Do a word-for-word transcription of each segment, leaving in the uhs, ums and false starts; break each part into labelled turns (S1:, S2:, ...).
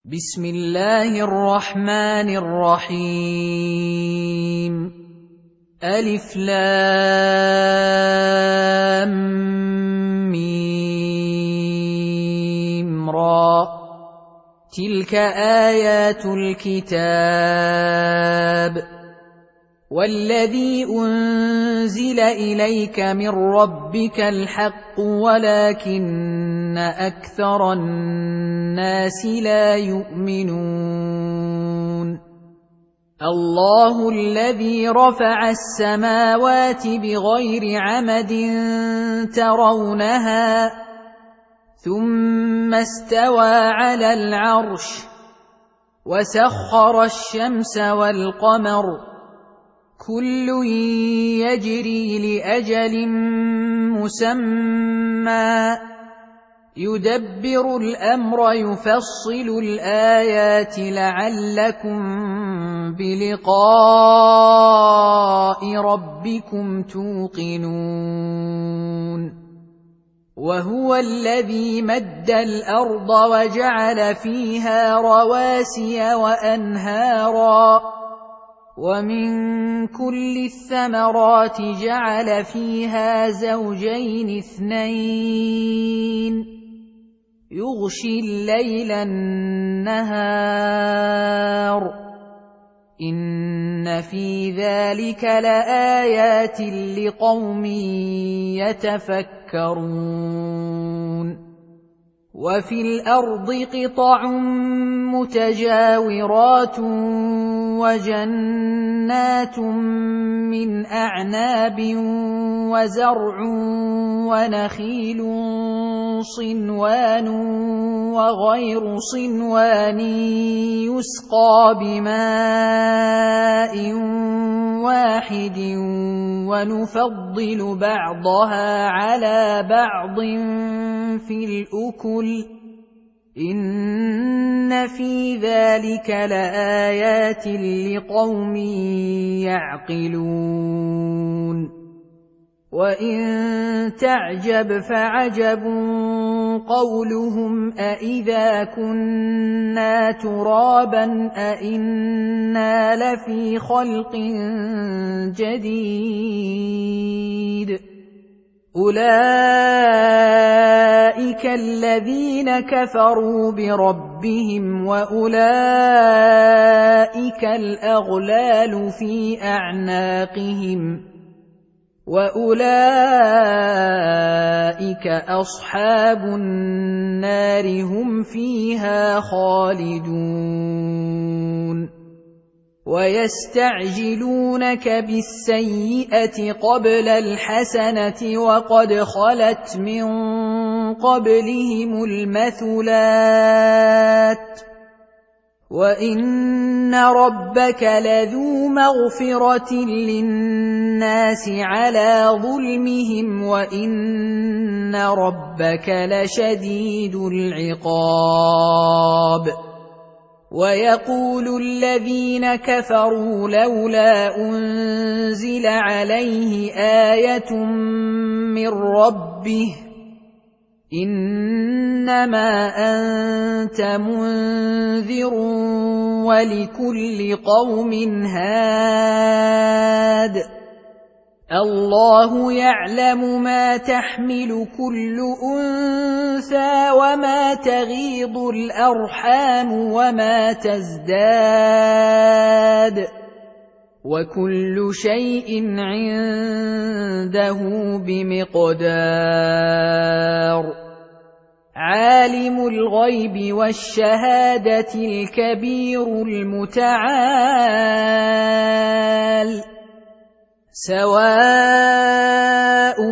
S1: بسم الله الرحمن الرحيم ألف لام ميم را تلك آيات الكتاب والذي أنزل إليك من ربك الحق ولكن أكثر الناس لا يؤمنون الله الذي رفع السماوات بغير عمد ترونها ثم استوى على العرش وسخر الشمس والقمر كل يجري لأجل مسمى يدبر الأمر يفصل الآيات لعلكم بلقاء ربكم توقنون وهو الذي مد الأرض وجعل فيها رواسي وأنهارا ومن كل الثمرات جعل فيها زوجين اثنين يغشي الليل النهار إن في ذلك لآيات لقوم يتفكرون وفي الأرض قطع متجاورات وجنات من أعناب وزرع ونخيل صنوان وغير صنوان يسقى بماء واحد ونفضل بعضها على بعض في الأكل إن في ذلك لآيات لقوم يعقلون وإن تعجب فعجب قولهم أإذا كنا ترابا أإنا لفي خلق جديد أولئك الذين كفروا بربهم وأولئك الأغلال في أعناقهم وأولئك أصحاب النار هم فيها خالدون ويستعجلونك بالسيئة قبل الحسنة وقد خلت من قبلهم المثلات وإن ربك لذو مغفرة للناس على ظلمهم وإن ربك لشديد العقاب ويقول الذين كفروا لولا أنزل عليه آية من ربه إنما أنت منذر ولكل قوم هاد الله يعلم ما تحمل كل أنثى وما تغيض الأرحام وما تزداد وكل شيء عنده بمقدار عالم الغيب والشهادة الكبير المتعال سواء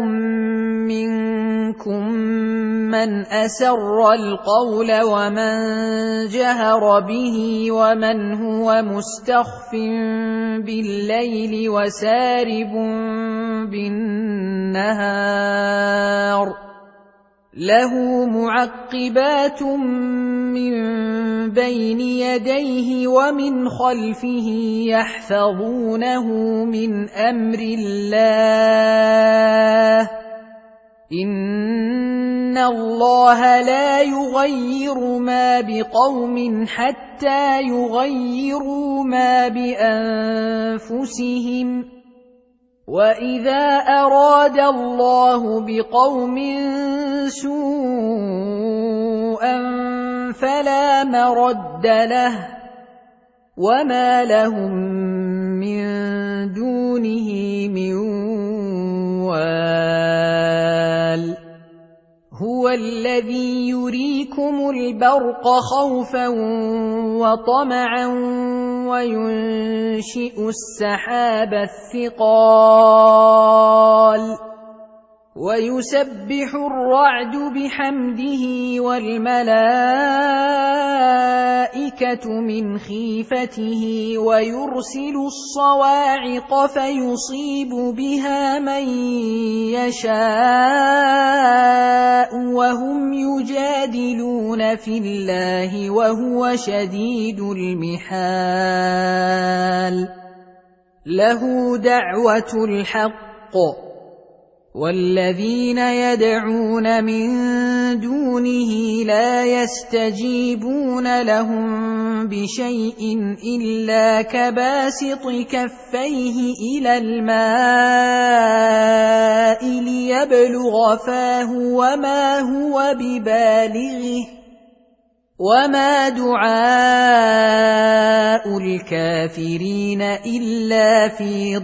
S1: منكم من أسر القول ومن جهر به ومن هو مستخف بالليل وسارب بالنهار له معقبات من بين يديه ومن خلفه يحفظونه من أمر الله إن الله لا يغير ما بقوم حتى يغيروا ما بأنفسهم وإذا أراد الله بقوم سوءا فلا مرد له وما لهم من دونه من وال هو الذي يريكم البرق خوفا وطمعا وينشئ السحاب الثقال ويسبح الرعد بحمده والملائكة من خيفته ويرسل الصواعق فيصيب بها من يشاء وهم يجادلون في الله وهو شديد المحال له دعوة الحق والذين يدعون من دونه لا يستجيبون لهم بشيء إلا كباسط كفيه إلى الماء ليبلغ فاه وما هو ببالغه وما دعاء الكافرين إلا في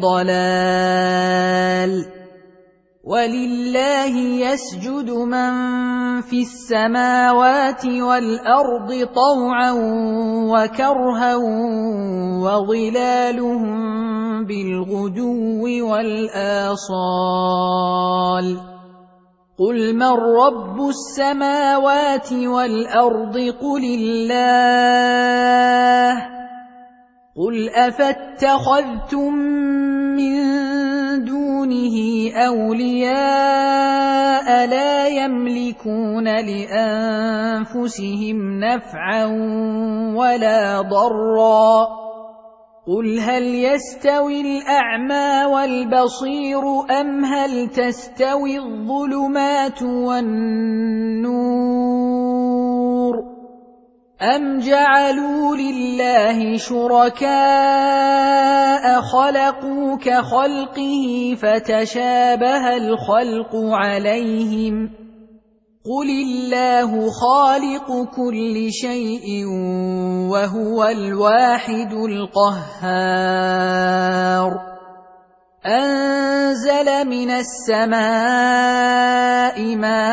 S1: ضلال ولله يسجد من في السماوات والأرض طوعا وكرها وظلالهم بالغدو والآصال قل من رب السماوات والأرض قل الله قل أفاتخذتم من دونه أولياء لا يملكون لأنفسهم نفعا ولا ضرا قل هل يستوي الأعمى والبصير أم هل تستوي الظلمات والنور أم جعلوا لله شركاء خلقوا كخلقه فتشابه الخلق عليهم قل الله خالق كل شيء وهو الواحد القهار أنزل من السماء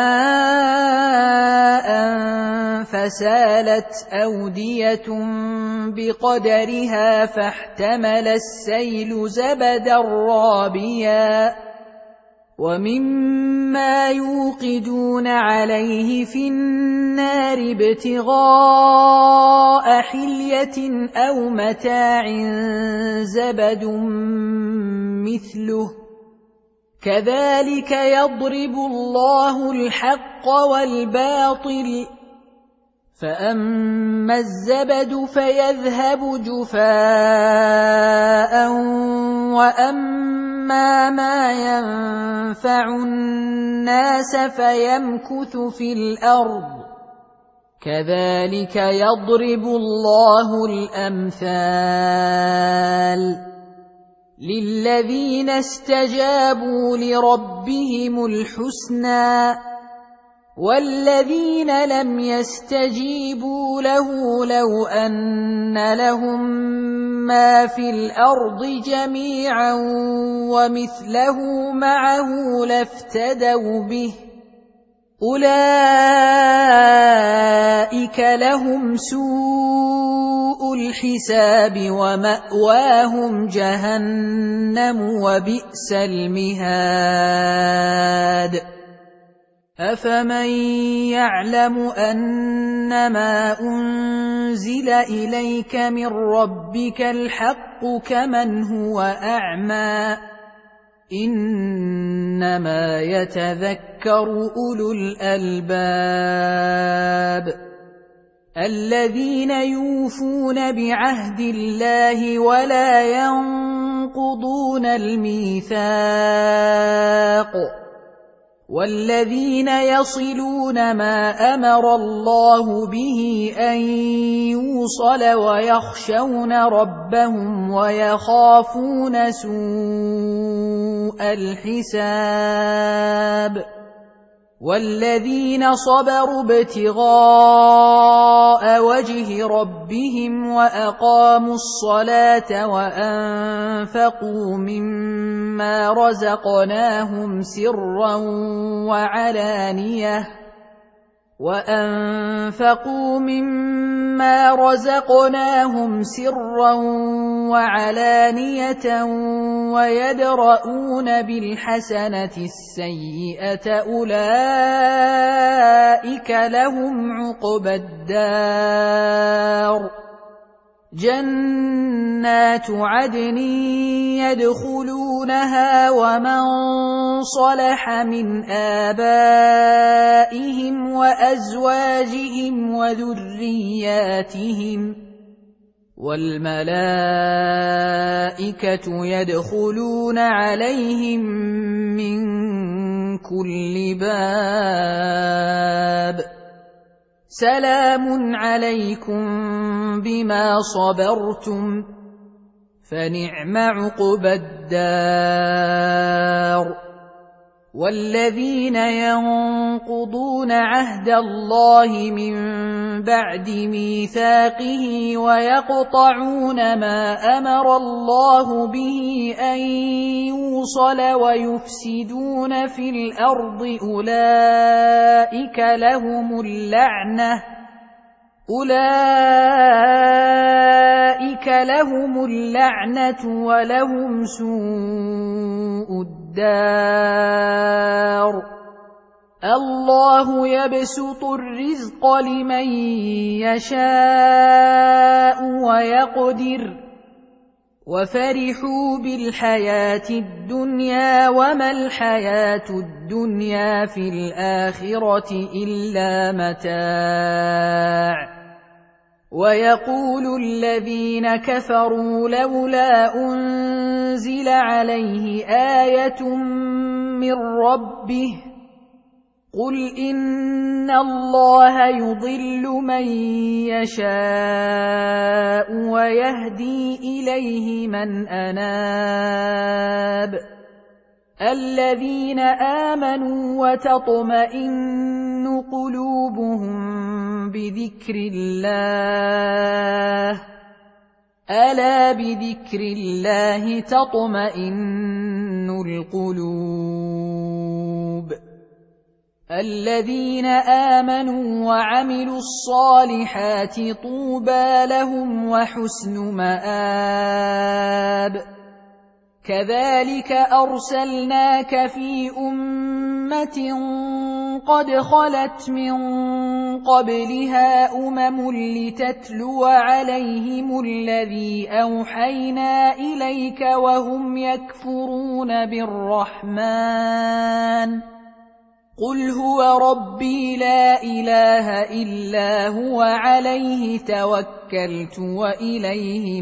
S1: ماء فسالت أودية بقدرها فاحتمل السيل زبدا رابيا ومما يوقدون عليه في النار ابتغاء حلية أو متاع زبد مثله كذلك يضرب الله الحق والباطل فأما الزبد فيذهب جفاء وأما ما ينفع الناس فيمكث في الأرض كذلك يضرب الله الأمثال للذين استجابوا لربهم الحسنى والذين لم يستجيبوا له لو أن لهم ما في الأرض جميعا ومثله معه لافتدوا به أولئك لهم سوء الحساب ومأواهم جهنم وبئس المهاد أفمن يعلم أنما أنزل إليك من ربك الحق كمن هو أعمى إنما يتذكر أولو الألباب الذين يوفون بعهد الله ولا ينقضون الميثاق والذين يصلون ما أمر الله به أن يوصل ويخشون ربهم ويخافون سوء الحساب والذين صبروا ابتغاء وجه ربهم وأقاموا الصلاة وأنفقوا مما رزقناهم سرا وعلانية وأنفقوا مما رزقناهم سرا وعلانية ويدرؤون بالحسنة السيئة أولئك لهم عقبى الدار جنات عدن يدخلونها ومن صلح من آبائهم وأزواجهم وذرياتهم والملائكة يدخلون عليهم من كل باب سلام عليكم بما صبرتم فنعم عقبى الدار والذين ينقضون عهد الله من بعد ميثاقه ويقطعون ما أمر الله به أن يوصل ويفسدون في الأرض أولئك لهم اللعنة أولئك لهم اللعنة ولهم سوء الدار الله يبسط الرزق لمن يشاء ويقدر وفرحوا بالحياة الدنيا وما الحياة الدنيا في الآخرة إلا متاع ويقول الذين كفروا لولا أنزل عليه آية من ربه قل إن الله يضل من يشاء ويهدي إليه من أناب الذين آمنوا وتطمئن قلوبهم بذكر الله ألا بذكر الله تطمئن القلوب الذين آمنوا وعملوا الصالحات طوبى لهم وحسن مآب كذلك أرسلناك في أمة قد خلت من قبلها أمم لتتلو عليهم الذي أوحينا إليك وهم يكفرون بالرحمن قل هو ربي لا إله إلا هو عليه توكلت وإليه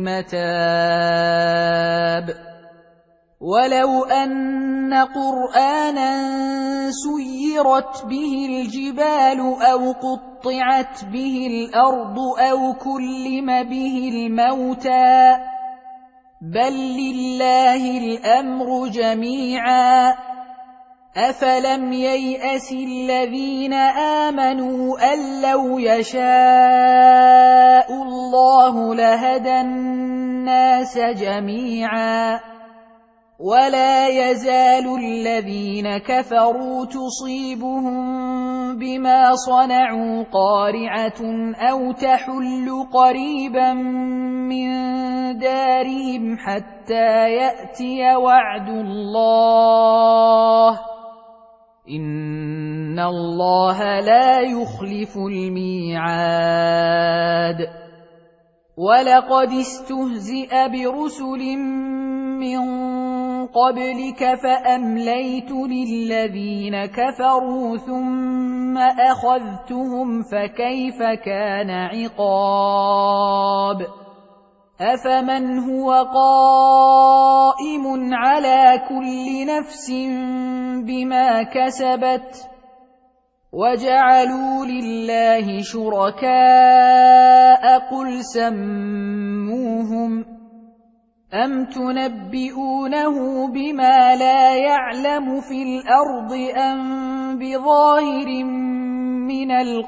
S1: متاب ولو أن قرآنا سيرت به الجبال أو قطعت به الأرض أو كلم به الموتى بل لله الأمر جميعا أفلم ييأس الذين آمنوا أن لو يشاء الله لهدى الناس جميعا ولا يزال الذين كفروا تصيبهم بما صنعوا قارعة أو تحل قريبا من دارهم حتى يأتي وعد الله إن الله لا يخلف الميعاد ولقد استهزئ برسل من قبلك فأمليت للذين كفروا ثم أخذتهم فكيف كان عقاب أفمن هو قائم على كل نفس بما كسبت وجعلوا لله شركاء قل سموهم أم تنبئونه بما لا يعلم في الأرض أم بظاهر من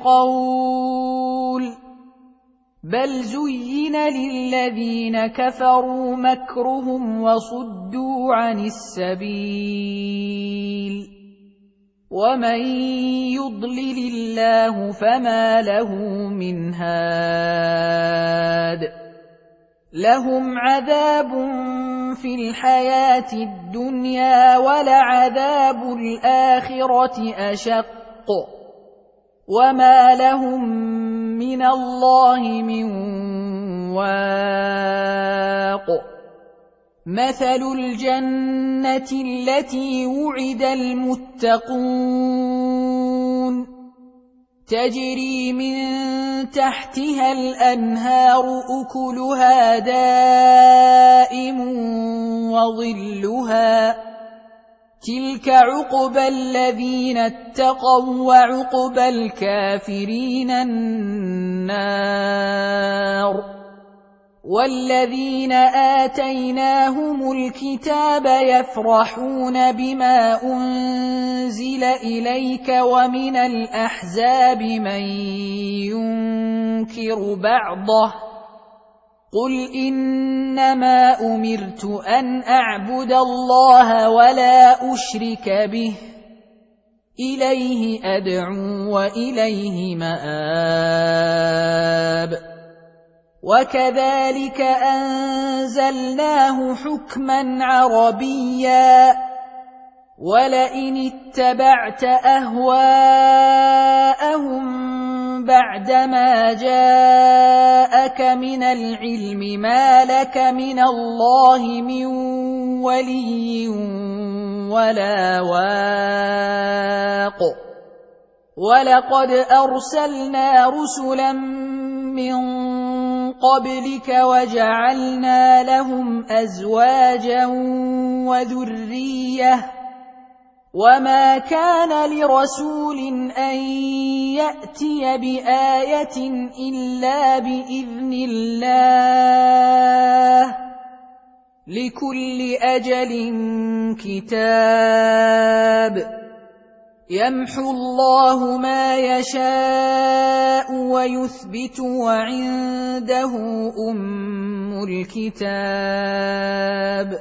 S1: القول بل زين للذين كفروا مكرهم وصدوا عن السبيل ومن يضلل الله فما له من هاد لهم عذاب في الحياة الدنيا ولعذاب الآخرة أشق وما لهم من الله من واق مثل الجنة التي وعد المتقون تجري من تحتها الأنهار أكلها دائم وظلها تلك عقبى الذين اتقوا وعقبى الكافرين النار والذين آتيناهم الكتاب يفرحون بما أنزل إليك ومن الأحزاب من ينكر بعضه قل إنما أمرت أن أعبد الله ولا أشرك به إليه أدعو وإليه مآب وكذلك أنزلناه حكما عربيا ولئن اتبعت أهواءهم بعدما جاءك من العلم ما لك من الله من ولي ولا واق ولقد أرسلنا رسلا من قبلك وجعلنا لهم أزواجا وذرية وما كان لرسول أن يأتي بآية إلا بإذن الله لكل أجل كتاب يمحو الله ما يشاء ويثبت وعنده أم الكتاب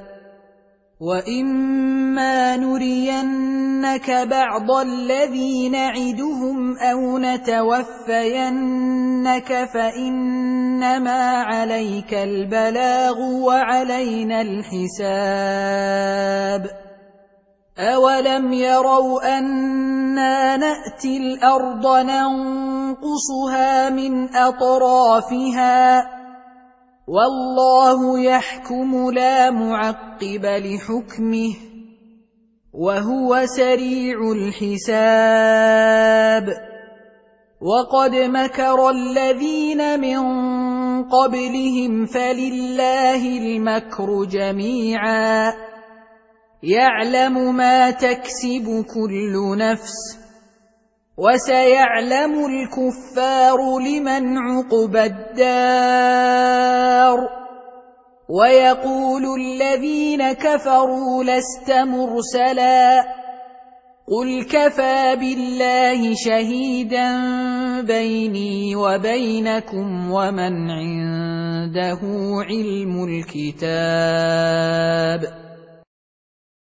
S1: وإما نرينك بعض الذي نعدهم أو نتوفينك فإنما عليك البلاغ وعلينا الحساب أولم يروا أنا نأتي الأرض ننقصها من أطرافها والله يحكم لا معقب لحكمه وهو سريع الحساب وقد مكر الذين من قبلهم فلله المكر جميعا يعلم ما تكسب كل نفس وسيعلم الكفار لمن عقبى الدار ويقول الذين كفروا لست مرسلا قل كفى بالله شهيدا بيني وبينكم ومن عنده علم الكتاب